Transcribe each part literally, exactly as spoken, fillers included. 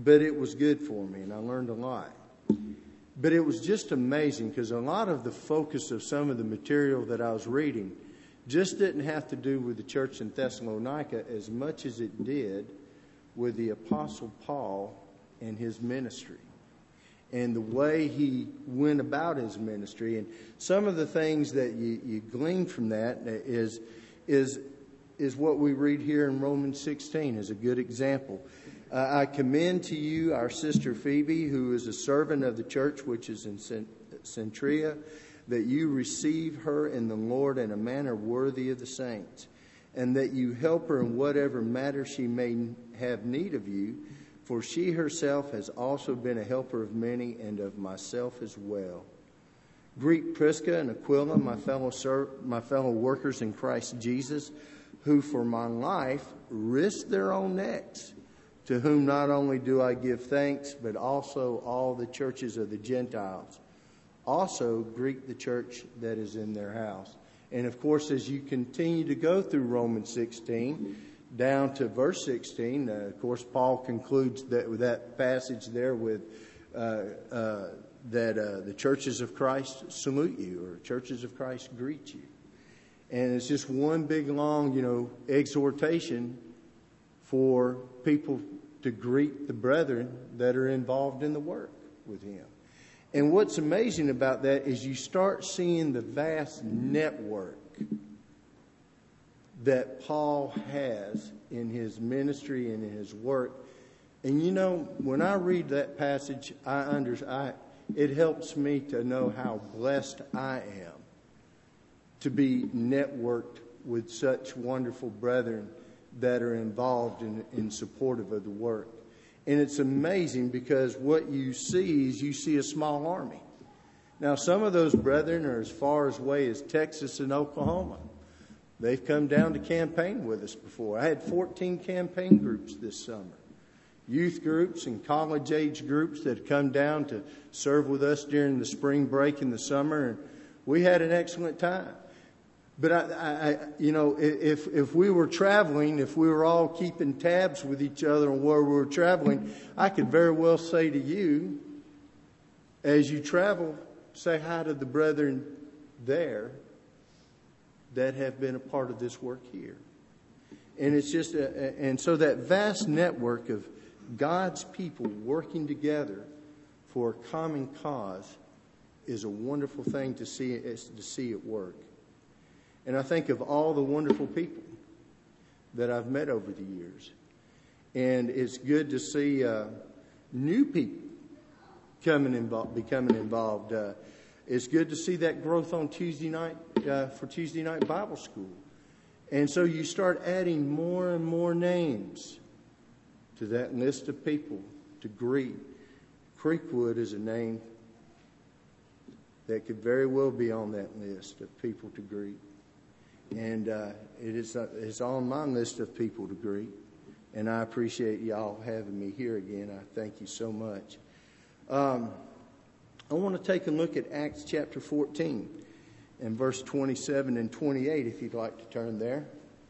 but it was good for me, and I learned a lot. But it was just amazing because a lot of the focus of some of the material that I was reading just didn't have to do with the church in Thessalonica as much as it did with the Apostle Paul and his ministry and the way he went about his ministry. And some of the things that you, you glean from that is, is, is what we read here in Romans sixteen as a good example. Uh, I commend to you our sister Phoebe, who is a servant of the church which is in Centria, that you receive her in the Lord in a manner worthy of the saints, and that you help her in whatever matter she may have need of you, for she herself has also been a helper of many and of myself as well. Greet Prisca and Aquila, my fellow ser- my fellow workers in Christ Jesus, who for my life risked their own necks, to whom not only do I give thanks, but also all the churches of the Gentiles. Also greet the church that is in their house. And of course, as you continue to go through Romans sixteen, down to verse sixteen, uh, of course, Paul concludes that with that passage there with uh, uh, that uh, the churches of Christ salute you, or churches of Christ greet you. And it's just one big, long, you know, exhortation for people to greet the brethren that are involved in the work with him. And what's amazing about that is you start seeing the vast network that Paul has in his ministry and in his work. And you know, when I read that passage, I under, I, it helps me to know how blessed I am to be networked with such wonderful brethren that are involved in, in supportive of the work. And it's amazing because what you see is you see a small army. Now, some of those brethren are as far away as Texas and Oklahoma. They've come down to campaign with us before. I had fourteen campaign groups this summer. Youth groups and college-age groups that had come down to serve with us during the spring break in the summer. And we had an excellent time. But, I, I, you know, if if we were traveling, if we were all keeping tabs with each other on where we were traveling, I could very well say to you, as you travel, say hi to the brethren there that have been a part of this work here. And it's just, a, and so that vast network of God's people working together for a common cause is a wonderful thing to see, to see at work. And I think of all the wonderful people that I've met over the years. And it's good to see uh, new people coming involved, becoming involved. Uh, it's good to see that growth on Tuesday night uh, for Tuesday night Bible school. And so you start adding more and more names to that list of people to greet. Creekwood is a name that could very well be on that list of people to greet. And uh, it is uh, it's on my list of people to greet. And I appreciate y'all having me here again. I thank you so much. Um, I want to take a look at Acts chapter fourteen and verse twenty-seven and twenty-eight, if you'd like to turn there.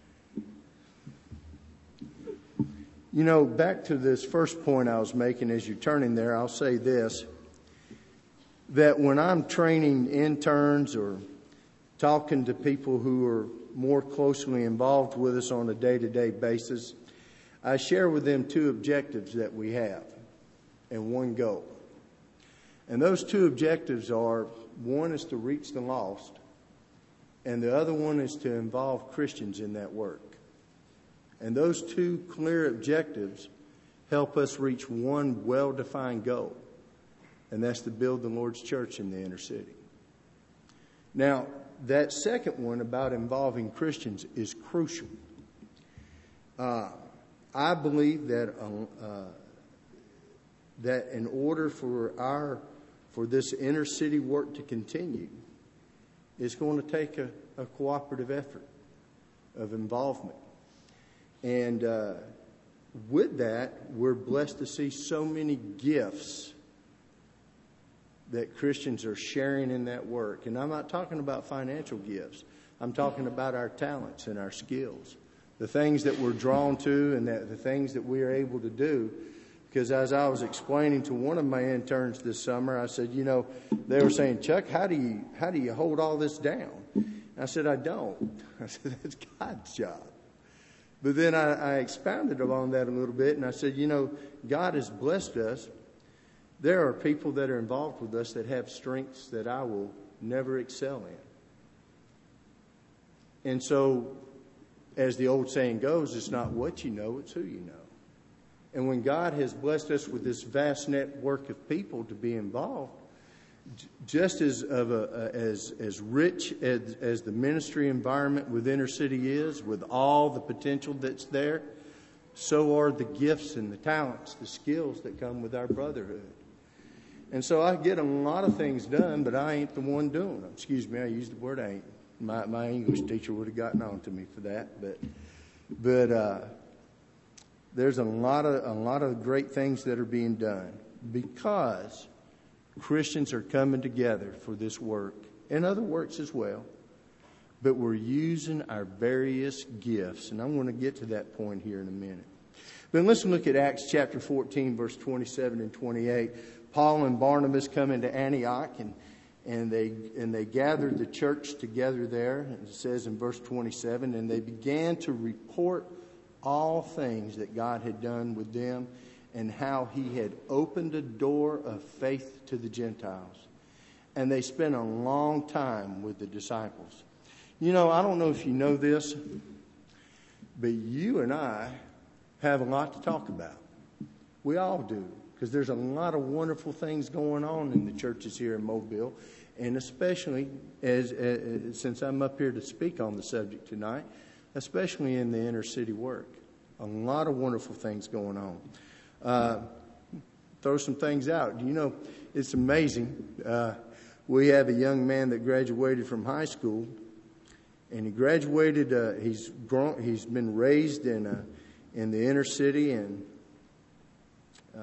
You know, back to this first point I was making as you're turning there, I'll say this, that when I'm training interns or talking to people who are more closely involved with us on a day-to-day basis, I share with them two objectives that we have and one goal. And those two objectives are, one is to reach the lost, and the other one is to involve Christians in that work. And those two clear objectives help us reach one well-defined goal, and that's to build the Lord's church in the inner city. Now, that second one about involving Christians is crucial. Uh, I believe that uh, uh, that in order for our for this inner city work to continue, it's going to take a, a cooperative effort of involvement. And uh, with that, we're blessed to see so many gifts that Christians are sharing in that work. And I'm not talking about financial gifts. I'm talking about our talents and our skills, the things that we're drawn to and that, the things that we are able to do. Because as I was explaining to one of my interns this summer, I said, you know, they were saying, Chuck, how do you how do you hold all this down? I said, I don't. I said, that's God's job. But then I, I expounded upon that a little bit, and I said, you know, God has blessed us. There are people that are involved with us that have strengths that I will never excel in. And so, as the old saying goes, it's not what you know, it's who you know. And when God has blessed us with this vast network of people to be involved, just as of a, as as rich as, as the ministry environment with Inner City is, with all the potential that's there, so are the gifts and the talents, the skills that come with our brotherhood. And so I get a lot of things done, but I ain't the one doing them. Excuse me, I used the word ain't. My my English teacher would have gotten on to me for that, but but uh, there's a lot of a lot of great things that are being done because Christians are coming together for this work and other works as well. But we're using our various gifts, and I'm going to get to that point here in a minute. But let's look at Acts chapter fourteen, verse twenty-seven and twenty-eight. Paul and Barnabas come into Antioch, and and they and they gathered the church together there. And it says in verse twenty-seven, and they began to report all things that God had done with them, and how he had opened a door of faith to the Gentiles. And they spent a long time with the disciples. You know, I don't know if you know this, but you and I have a lot to talk about. We all do, because there's a lot of wonderful things going on in the churches here in Mobile, and especially as, as since I'm up here to speak on the subject tonight, especially in the inner city work. A lot of wonderful things going on. Uh, throw some things out. You know, it's amazing. Uh, we have a young man that graduated from high school, and he graduated. Uh, he's grown. He's been raised in a, in the inner city, and uh,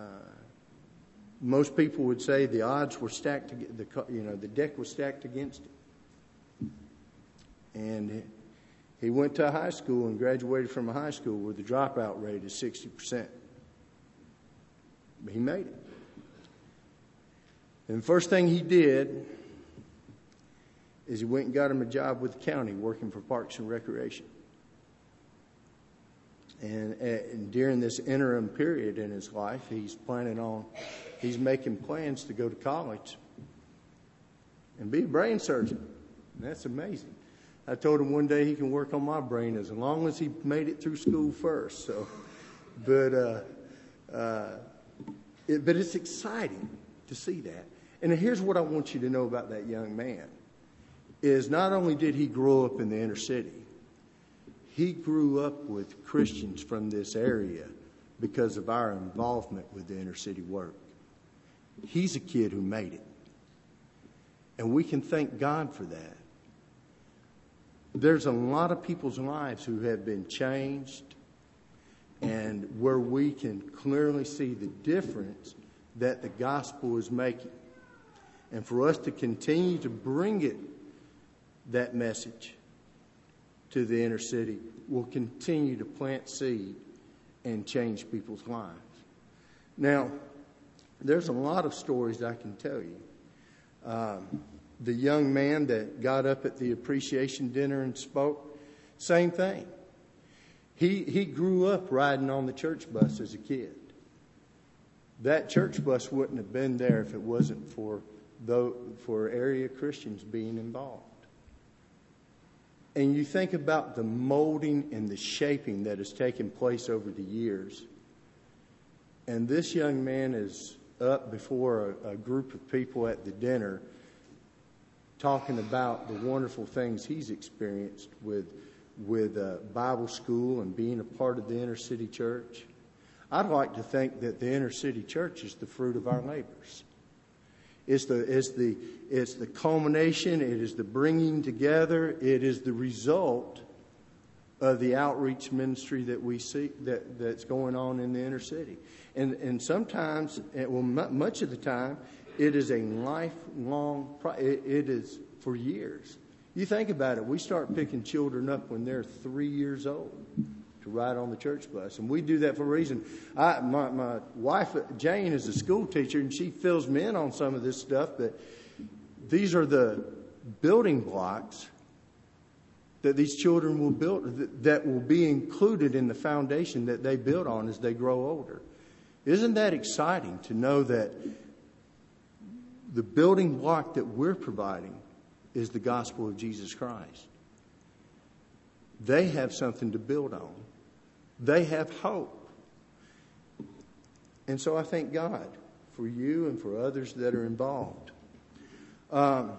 most people would say the odds were stacked. The you know the deck was stacked against him, and he went to a high school and graduated from a high school where the dropout rate is sixty percent. But he made it. And the first thing he did is he went and got him a job with the county working for Parks and Recreation. And, and during this interim period in his life, he's planning on, he's making plans to go to college and be a brain surgeon. And that's amazing. I told him one day he can work on my brain as long as he made it through school first. So, but, uh, uh, it, but it's exciting to see that. And here's what I want you to know about that young man: is not only did he grow up in the inner city, he grew up with Christians from this area because of our involvement with the inner city work. He's a kid who made it, and we can thank God for that. There's a lot of people's lives who have been changed, and where we can clearly see the difference that the gospel is making. And for us to continue to bring it, that message, to the inner city will continue to plant seed and change people's lives. Now, there's a lot of stories I can tell you. Um, the young man that got up at the appreciation dinner and spoke, same thing. He he grew up riding on the church bus as a kid. That church bus wouldn't have been there if it wasn't for though for area Christians being involved. And you think about the molding and the shaping that has taken place over the years. And this young man is up before a, a group of people at the dinner talking about the wonderful things he's experienced with with uh, Bible school and being a part of the inner city church. I'd like to think that the inner city church is the fruit of our labors. It's the it's the it's the culmination. It is the bringing together. It is the result of the outreach ministry that we see that that's going on in the inner city. And and sometimes, well, much of the time, it is a lifelong. It, it is for years. You think about it. We start picking children up when they're three years old to to ride on the church bus. And we do that for a reason. I, my, my wife, Jane, is a school teacher, and she fills me in on some of this stuff, but these are the building blocks that these children will build, that will be included in the foundation that they build on as they grow older. Isn't that exciting to know that the building block that we're providing is the gospel of Jesus Christ? They have something to build on. They have hope. And so I thank God for you and for others that are involved. Um,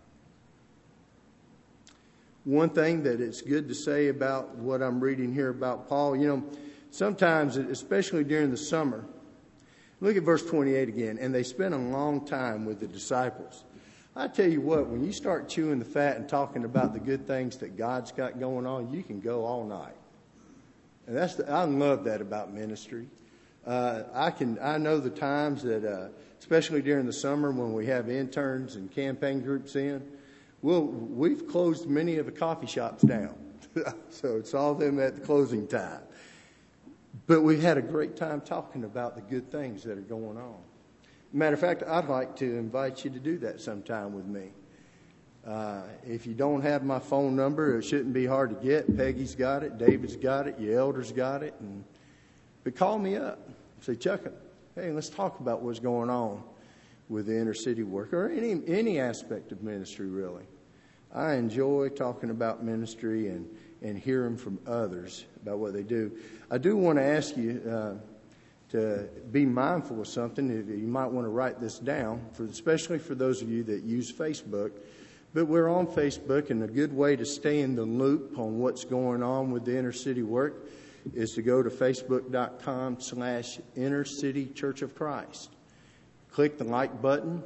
one thing that it's good to say about what I'm reading here about Paul, you know, sometimes, especially during the summer, look at verse twenty-eight again, and they spent a long time with the disciples. I tell you what, when you start chewing the fat and talking about the good things that God's got going on, you can go all night. And that's the, I love that about ministry. Uh, I can I know the times that, uh, especially during the summer when we have interns and campaign groups in, we'll, we've closed many of the coffee shops down. So it's all them at the closing time. But we had a great time talking about the good things that are going on. Matter of fact, I'd like to invite you to do that sometime with me. Uh, if you don't have my phone number, it shouldn't be hard to get. Peggy's got it. David's got it. Your elders got it. And, but call me up. Say, Chuck, hey, let's talk about what's going on with the inner city work or any any aspect of ministry, really. I enjoy talking about ministry and, and hearing from others about what they do. I do want to ask you uh, to be mindful of something. You might want to write this down, for especially for those of you that use Facebook. But we're on Facebook, and a good way to stay in the loop on what's going on with the inner city work is to go to facebook.com slash Inner City Church of Christ. Click the like button,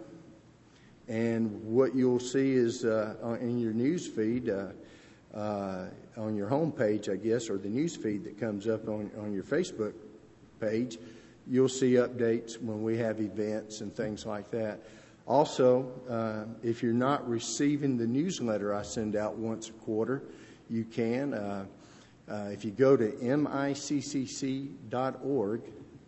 and what you'll see is uh, in your news feed, uh, uh, on your home page, I guess, or the news feed that comes up on, on your Facebook page, you'll see updates when we have events and things like that. Also, uh, if you're not receiving the newsletter I send out once a quarter, you can. Uh, uh, if you go to M I C C C dot org,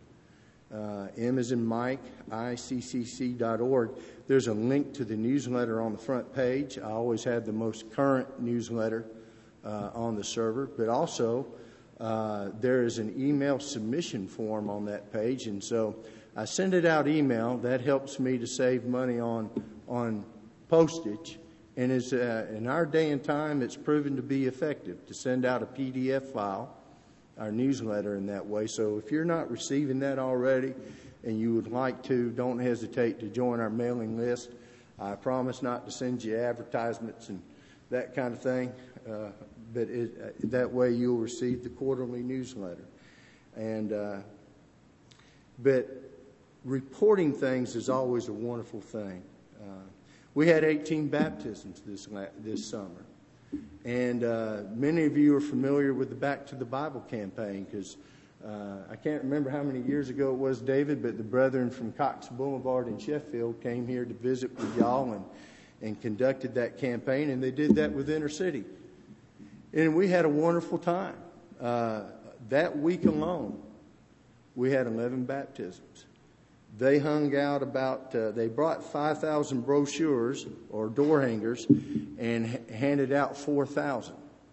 uh, M as in Mike, I C C C dot org, there's a link to the newsletter on the front page. I always have the most current newsletter uh, on the server, but also uh, there is an email submission form on that page, and so I send it out email. That helps me to save money on on postage. And is uh, in our day and time, it's proven to be effective to send out a P D F file, our newsletter, in that way. So if you're not receiving that already and you would like to, don't hesitate to join our mailing list. I promise not to send you advertisements and that kind of thing, uh, but it, uh, that way you'll receive the quarterly newsletter. And uh, but reporting things is always a wonderful thing. Uh, we had eighteen baptisms this this summer. And uh, many of you are familiar with the Back to the Bible campaign because uh, I can't remember how many years ago it was, David, but the brethren from Cox Boulevard in Sheffield came here to visit with y'all and, and conducted that campaign, and they did that with Inner City. And we had a wonderful time. Uh, that week alone, we had eleven baptisms. They hung out about, uh, they brought five thousand brochures or door hangers and h- handed out four thousand.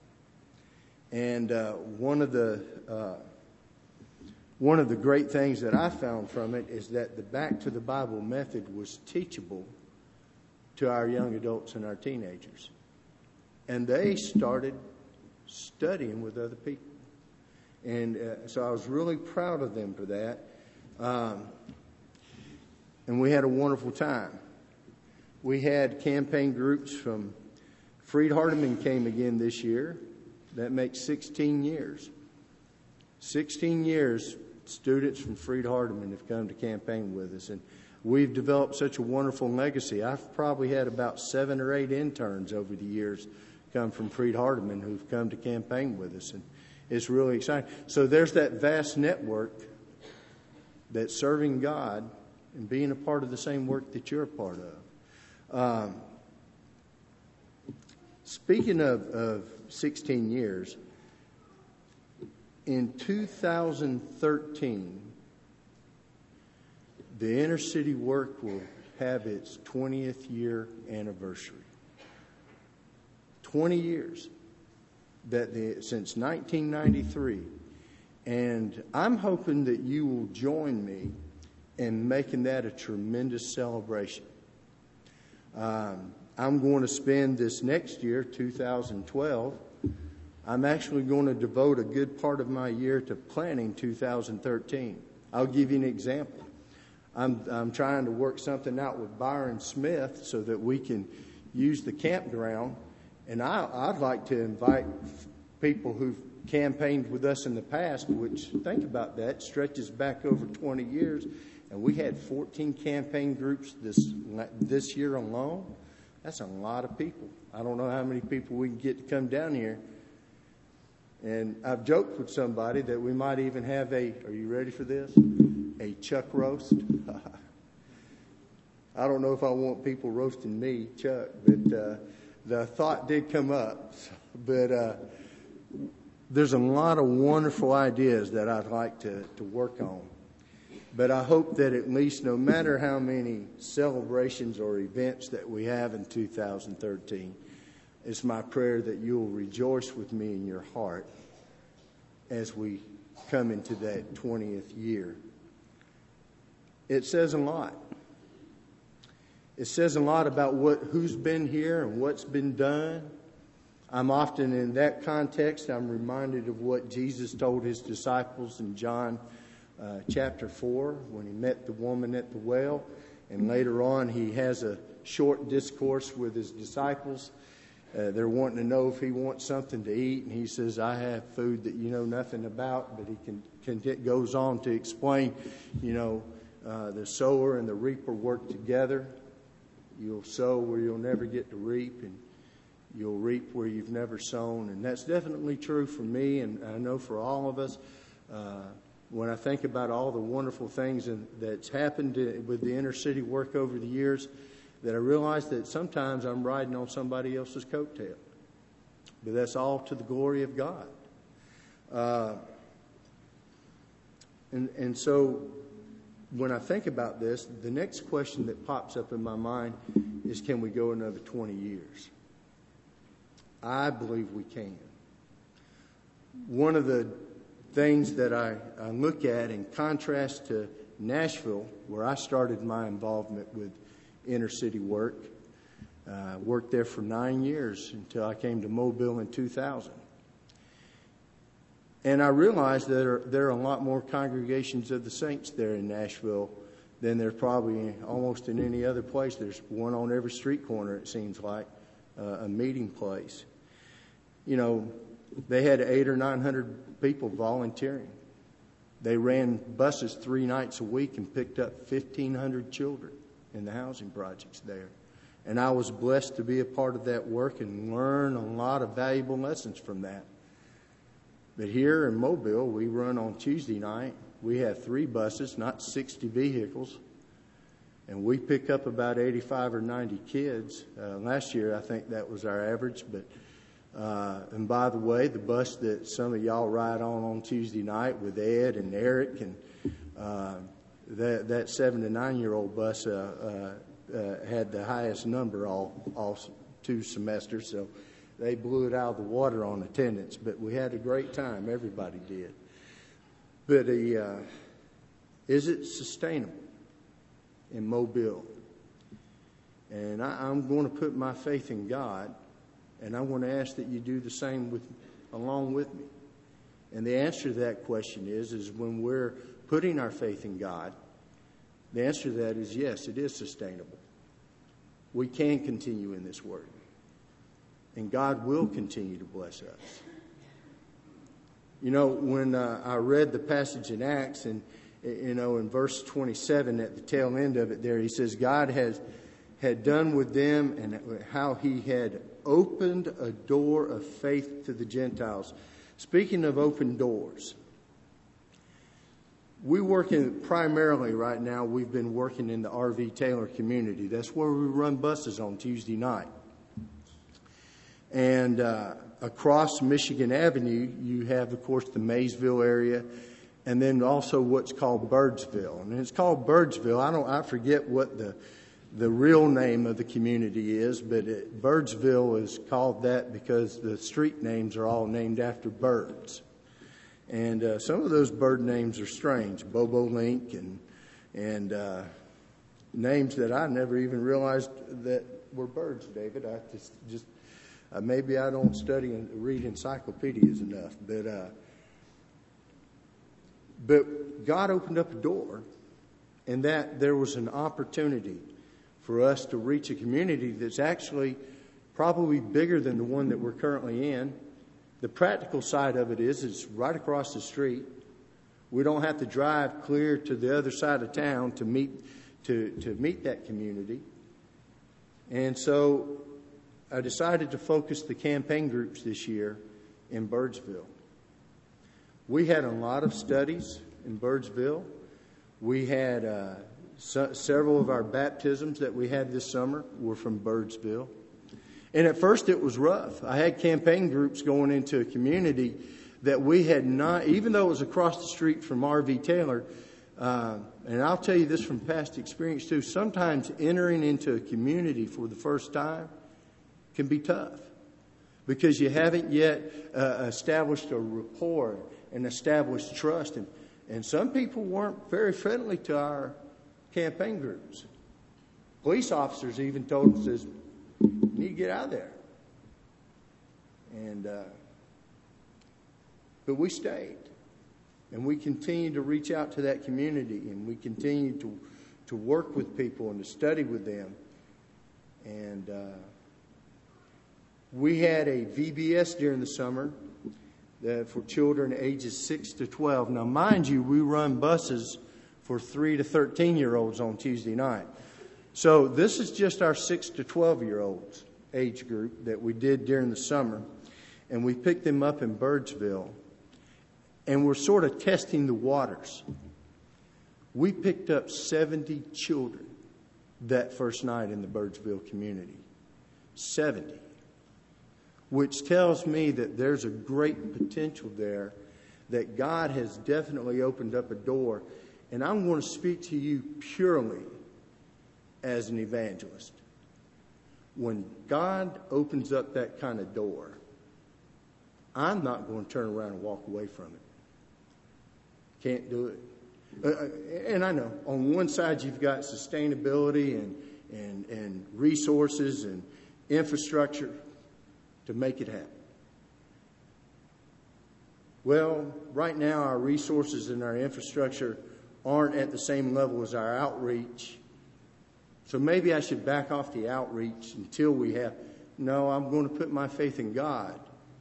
And uh, one of the uh, one of the great things that I found from it is that the Back to the Bible method was teachable to our young adults and our teenagers. And they started studying with other people. And uh, so I was really proud of them for that. Um, And we had a wonderful time. We had campaign groups from Freed Hardeman came again this year. That makes sixteen years. sixteen years students from Freed Hardeman have come to campaign with us. And we've developed such a wonderful legacy. I've probably had about seven or eight interns over the years come from Freed Hardeman who've come to campaign with us. And it's really exciting. So there's that vast network that's serving God and being a part of the same work that you're a part of. Um, speaking of, of sixteen years, In two thousand thirteen, the inner city work will have its twentieth year anniversary. twenty years that the, since nineteen ninety-three. And I'm hoping that you will join me in making that a tremendous celebration. Um, I'm going to spend this next year, two thousand twelve, I'm actually going to devote a good part of my year to planning two thousand thirteen. I'll give you an example. I'm, I'm trying to work something out with Byron Smith so that we can use the campground. And I, I'd like to invite people who've campaigned with us in the past, which, think about that, stretches back over twenty years. And we had fourteen campaign groups this this year alone. That's a lot of people. I don't know how many people we can get to come down here. And I've joked with somebody that we might even have a, are you ready for this? A chuck roast. I don't know if I want people roasting me, Chuck, but uh, the thought did come up. But uh, there's a lot of wonderful ideas that I'd like to, to work on. But I hope that at least no matter how many celebrations or events that we have in two thousand thirteen, it's my prayer that you'll rejoice with me in your heart as we come into that twentieth year. It says a lot. It says a lot about what who's been here and what's been done. I'm often in that context, I'm reminded of what Jesus told his disciples in John uh, chapter four when he met the woman at the well. And later on, he has a short discourse with his disciples. Uh, they're wanting to know if he wants something to eat. And he says, I have food that you know nothing about. But he can, can goes on to explain, you know, uh, the sower and the reaper work together. You'll sow where you'll never get to reap, and you'll reap where you've never sown. And that's definitely true for me, and I know for all of us. Uh, when I think about all the wonderful things in, that's happened to, with the inner city work over the years, that I realize that sometimes I'm riding on somebody else's coattail. But that's all to the glory of God. Uh, and, and so when I think about this, the next question that pops up in my mind is, can we go another twenty years? I believe we can. One of the things that I, I look at in contrast to Nashville, where I started my involvement with inner city work, uh, worked there for nine years until I came to Mobile in two thousand. And I realized that there, there are a lot more congregations of the saints there in Nashville than there's probably almost in any other place. There's one on every street corner, it seems like, uh, a meeting place. You know, they had eight or nine hundred people volunteering. They ran buses three nights a week and picked up fifteen hundred children in the housing projects there. And I was blessed to be a part of that work and learn a lot of valuable lessons from that. But here in Mobile, we run on Tuesday night. We have three buses, not sixty vehicles. And we pick up about eighty-five or ninety kids. Uh, last year, I think that was our average. But uh, and by the way, the bus that some of y'all ride on on Tuesday night with Ed and Eric and uh, that that seven to nine year old bus uh, uh, uh, had the highest number all all two semesters. So they blew it out of the water on attendance, but we had a great time. Everybody did. But uh, is it sustainable in Mobile? And I, I'm going to put my faith in God, and I'm going to ask that you do the same with, along with me. And the answer to that question is, is when we're putting our faith in God, the answer to that is yes, it is sustainable. We can continue in this work. And God will continue to bless us. You know, when uh, I read the passage in Acts, and, you know, in verse twenty-seven, at the tail end of it there, he says, God has had done with them and how he had opened a door of faith to the Gentiles. Speaking of open doors, we work in, primarily right now, we've been working in the R V Taylor community. That's where we run buses on Tuesday night. And uh, across Michigan Avenue, you have, of course, the Maysville area, and then also what's called Birdsville. And it's called Birdsville. I don't, I forget what the the real name of the community is, but it, Birdsville is called that because the street names are all named after birds. And uh, some of those bird names are strange, Bobolink and and uh, names that I never even realized that were birds, David. I just just uh, maybe I don't study and read encyclopedias enough, but uh, but God opened up a door, and that there was an opportunity for us to reach a community that's actually probably bigger than the one that we're currently in. The practical side of it is it's right across the street. We don't have to drive clear to the other side of town to meet to, to meet that community. And so I decided to focus the campaign groups this year in Birdsville. We had a lot of studies in Birdsville. We had uh, so, several of our baptisms that we had this summer were from Birdsville. And at first it was rough. I had campaign groups going into a community that we had not, even though it was across the street from R V Taylor, uh, and I'll tell you this from past experience too, sometimes entering into a community for the first time can be tough because you haven't yet uh, established a rapport and established trust. And, and some people weren't very friendly to our campaign groups. Police officers even told us, says, you need to get out of there. And uh, but we stayed, and we continued to reach out to that community, and we continued to to work with people and to study with them. And uh, we had a V B S during the summer uh, for children ages six to twelve. Now, mind you, we run buses for three to thirteen year olds on Tuesday night. So this is just our six to twelve year olds age group that we did during the summer. And we picked them up in Birdsville. And we're sort of testing the waters. We picked up seventy children that first night in the Birdsville community. seventy. Which tells me that there's a great potential there, that God has definitely opened up a door. And I'm going to speak to you purely as an evangelist. When God opens up that kind of door, I'm not going to turn around and walk away from it. Can't do it. Uh, and I know on one side you've got sustainability and, and, and resources and infrastructure to make it happen. Well, right now our resources and our infrastructure aren't at the same level as our outreach. So maybe I should back off the outreach until we have. No, I'm going to put my faith in God.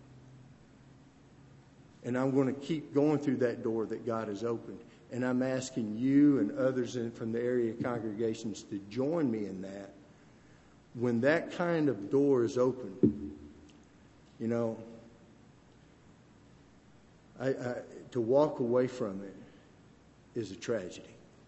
And I'm going to keep going through that door that God has opened. And I'm asking you and others in, from the area congregations to join me in that. When that kind of door is open, you know, I, I, to walk away from it is a tragedy.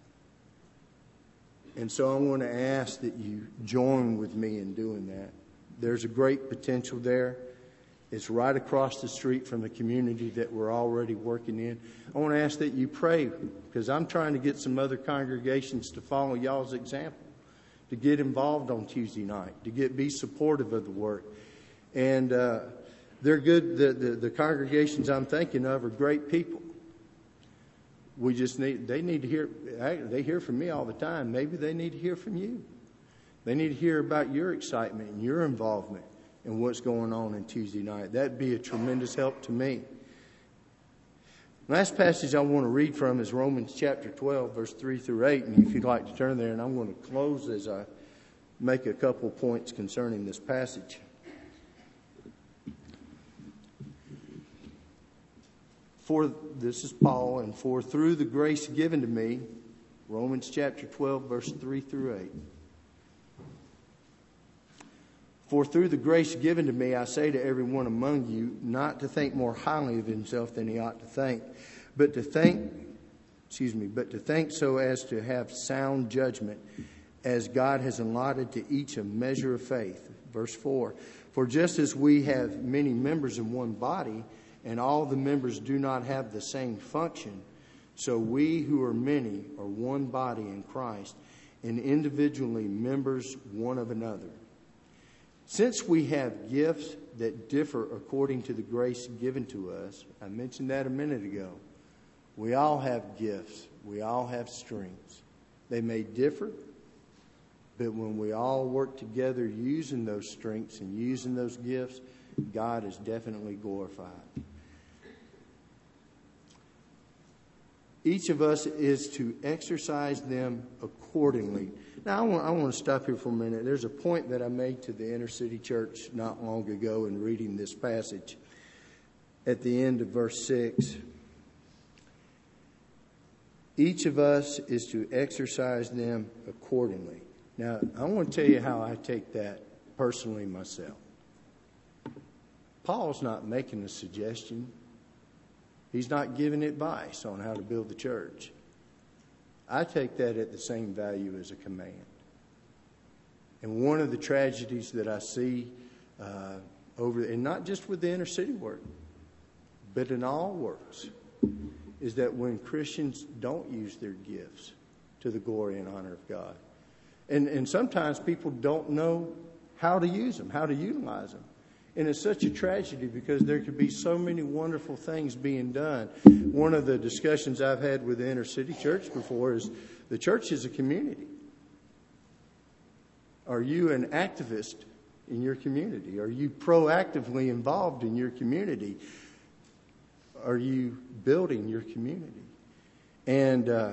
And so I want to ask that you join with me in doing that. There's a great potential there. It's right across the street from the community that we're already working in. I want to ask that you pray, because I'm trying to get some other congregations to follow y'all's example, to get involved on Tuesday night, to get be supportive of the work. And uh, they're good. The, the, the congregations I'm thinking of are great people. We just need, they need to hear, they hear from me all the time. Maybe they need to hear from you. They need to hear about your excitement and your involvement in what's going on in Tuesday night. That'd be a tremendous help to me. Last passage I want to read from is Romans chapter twelve, verse three through eight. And if you'd like to turn there, and I'm going to close as I make a couple points concerning this passage. For, this is Paul, and for through the grace given to me, Romans chapter twelve, verse three through eight. For through the grace given to me, I say to everyone among you, not to think more highly of himself than he ought to think, but to think, excuse me, but to think so as to have sound judgment, as God has allotted to each a measure of faith. Verse four. For just as we have many members in one body, and all the members do not have the same function, so we who are many are one body in Christ, and individually members one of another. Since we have gifts that differ according to the grace given to us, I mentioned that a minute ago. We all have gifts. We all have strengths. They may differ, but when we all work together using those strengths and using those gifts, God is definitely glorified. Each of us is to exercise them accordingly. Now, I want, I want to stop here for a minute. There's a point that I made to the Inner City Church not long ago in reading this passage at the end of verse six. Each of us is to exercise them accordingly. Now, I want to tell you how I take that personally myself. Paul's not making a suggestion. He's not giving advice on how to build the church. I take that at the same value as a command. And one of the tragedies that I see uh, over, and not just with the inner city work, but in all works, is that when Christians don't use their gifts to the glory and honor of God. And, and sometimes people don't know how to use them, how to utilize them. And it's such a tragedy because there could be so many wonderful things being done. One of the discussions I've had with the Inner City Church before is the church is a community. Are you an activist in your community? Are you proactively involved in your community? Are you building your community? And uh,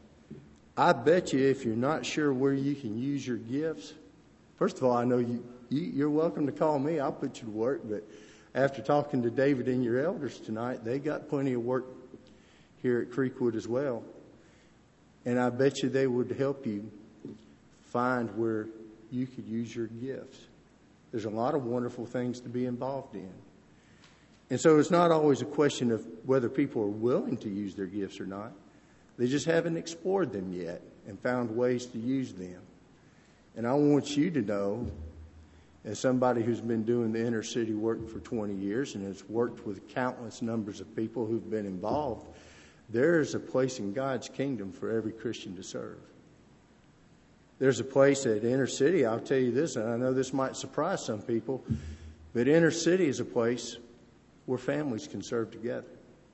I bet you if you're not sure where you can use your gifts, first of all, I know you, you, you're welcome to call me. I'll put you to work. But after talking to David and your elders tonight, they got plenty of work here at Creekwood as well. And I bet you they would help you find where you could use your gifts. There's a lot of wonderful things to be involved in. And so it's not always a question of whether people are willing to use their gifts or not. They just haven't explored them yet and found ways to use them. And I want you to know, as somebody who's been doing the inner city work for twenty years and has worked with countless numbers of people who've been involved, there is a place in God's kingdom for every Christian to serve. There's a place at inner city, I'll tell you this, and I know this might surprise some people, but inner city is a place where families can serve together.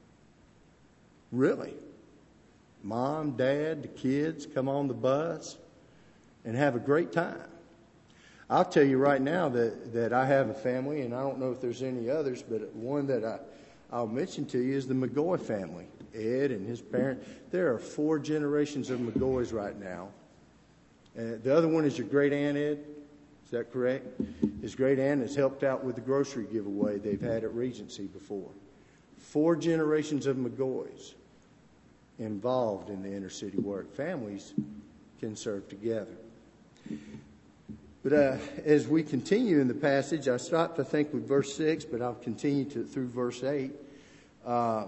Really. Mom, dad, the kids come on the bus and have a great time. I'll tell you right now that, that I have a family, and I don't know if there's any others, but one that I, I'll mention to you is the McGoy family. Ed and his parents. There are four generations of McGoys right now. Uh, the other one is your great aunt, Ed. Is that correct? His great aunt has helped out with the grocery giveaway they've had at Regency before. Four generations of McGoys involved in the inner city work. Families can serve together. But uh, as we continue in the passage, I stopped, I think, with verse six, but I'll continue to through verse eight. Um,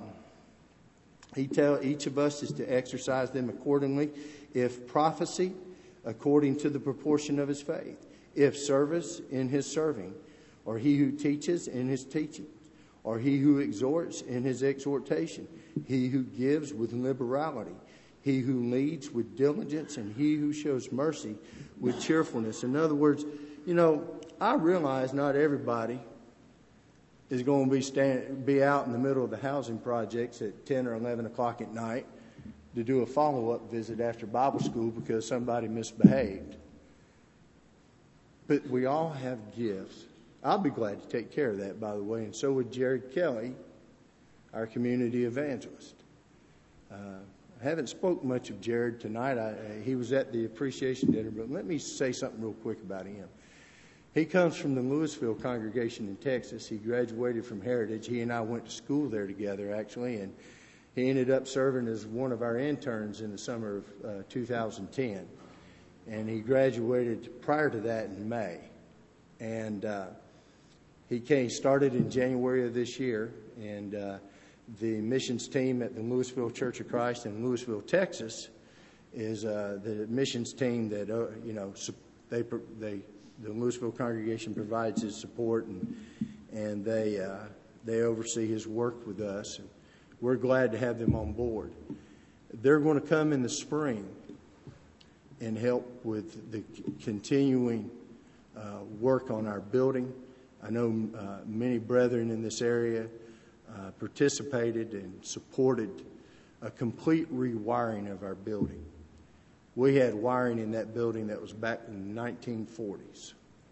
he tell each of us is to exercise them accordingly. If prophecy, according to the proportion of his faith. If service, in his serving. Or he who teaches, in his teaching. Or he who exhorts, in his exhortation. He who gives with liberality. He who leads with diligence. And he who shows mercy with cheerfulness. In other words, you know, I realize not everybody is going to be stand, be out in the middle of the housing projects at ten or eleven o'clock at night to do a follow-up visit after Bible school because somebody misbehaved. But we all have gifts. I'll be glad to take care of that, by the way, and so would Jared Kelly, our community evangelist. Uh, I haven't spoke much of Jared tonight. I, he was at the appreciation dinner, but let me say something real quick about him. He comes from the Louisville congregation in Texas. He graduated from Heritage. He and I went to school there together, actually, and he ended up serving as one of our interns in the summer of uh, two thousand ten. And he graduated prior to that in May. And uh, he came, started in January of this year. And uh, the missions team at the Louisville Church of Christ in Louisville, Texas, is uh, the missions team that, uh, you know, they they the Louisville congregation provides his support, and and they uh, they oversee his work with us. And we're glad to have them on board. They're going to come in the spring and help with the continuing uh, work on our building. I know uh, many brethren in this area uh, participated and supported a complete rewiring of our building. We had wiring in that building that was back in the nineteen forties.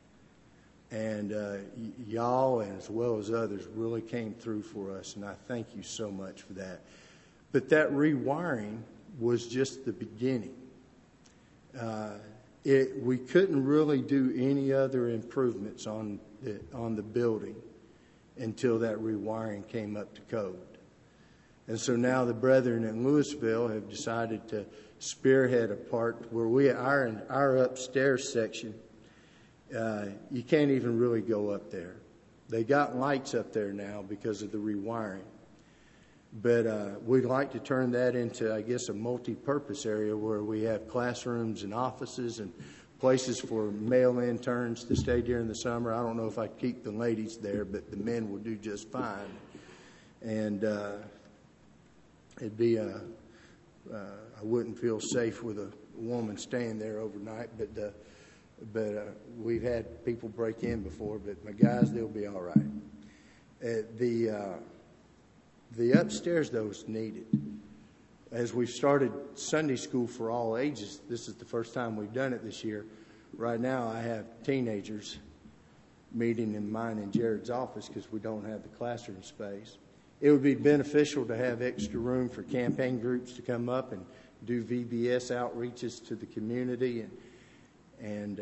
And uh, y- y'all, as well as others, really came through for us, and I thank you so much for that. But that rewiring was just the beginning. Uh, it, we couldn't really do any other improvements on the, on the building until that rewiring came up to code. And so now the brethren in Louisville have decided to spearhead a part where we, our, our upstairs section, uh, you can't even really go up there. They got lights up there now because of the rewiring. But uh, we'd like to turn that into, I guess, a multi-purpose area where we have classrooms and offices and places for male interns to stay during the summer. I don't know if I'd keep the ladies there, but the men will do just fine. And uh, it'd be a, uh, I wouldn't feel safe with a woman staying there overnight, but uh, but uh, we've had people break in before. But my guys, they'll be all right. Uh, the uh, The upstairs, though, is needed. As we've started Sunday school for all ages, this is the first time we've done it this year. Right now, I have teenagers meeting in mine and Jared's office because we don't have the classroom space. It would be beneficial to have extra room for campaign groups to come up and do V B S outreaches to the community, and and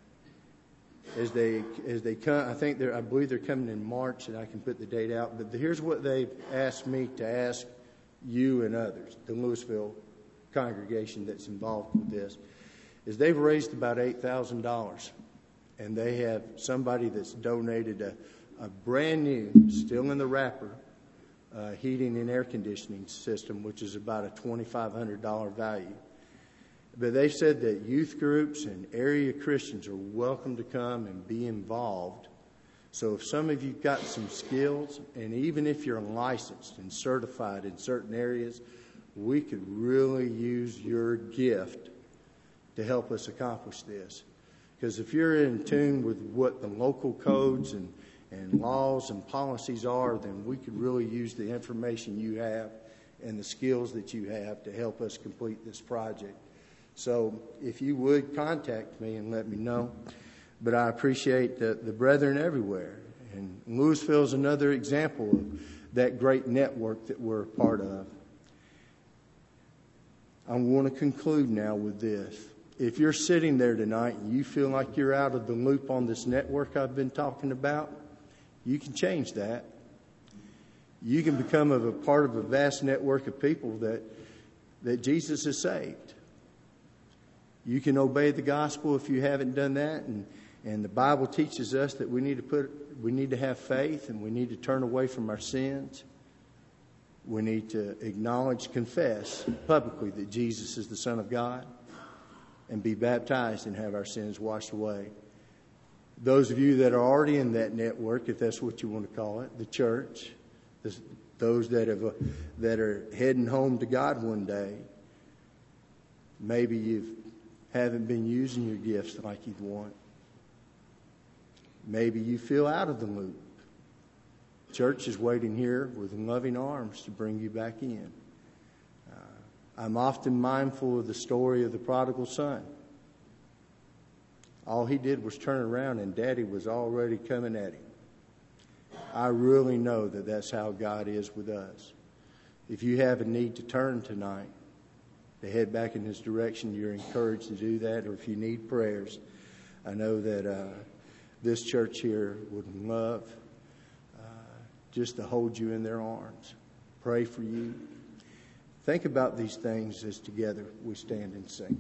uh, as they as they come, I think they're I believe they're coming in March, and I can put the date out. But here's what they've asked me to ask you and others, the Louisville congregation that's involved with this, is they've raised about eight thousand dollars, and they have somebody that's donated a, a brand new, still in the wrapper, uh, heating and air conditioning system, which is about a twenty-five hundred dollars value. But they said that youth groups and area Christians are welcome to come and be involved. So if some of you've got some skills, and even if you're licensed and certified in certain areas, we could really use your gift to help us accomplish this. Because if you're in tune with what the local codes and, and laws and policies are, then we could really use the information you have and the skills that you have to help us complete this project. So if you would contact me and let me know. But I appreciate the, the brethren everywhere. And Louisville is another example of that great network that we're a part of. I want to conclude now with this. If you're sitting there tonight and you feel like you're out of the loop on this network I've been talking about, you can change that. You can become a part of a vast network of people that, that Jesus has saved. You can obey the gospel if you haven't done that, and, and the Bible teaches us that we need to put we need to have faith, and we need to turn away from our sins. We need to acknowledge, confess publicly that Jesus is the Son of God, and be baptized and have our sins washed away. Those of you that are already in that network, if that's what you want to call it, the church, those that have uh, that are heading home to God one day, maybe you've haven't been using your gifts like you'd want. Maybe you feel out of the loop. Church is waiting here with loving arms to bring you back in. Uh, I'm often mindful of the story of the prodigal son. All he did was turn around and Daddy was already coming at him. I really know that that's how God is with us. If you have a need to turn tonight, to head back in His direction, you're encouraged to do that. Or if you need prayers, I know that uh, this church here would love uh, just to hold you in their arms, pray for you. Think about these things as together we stand and sing.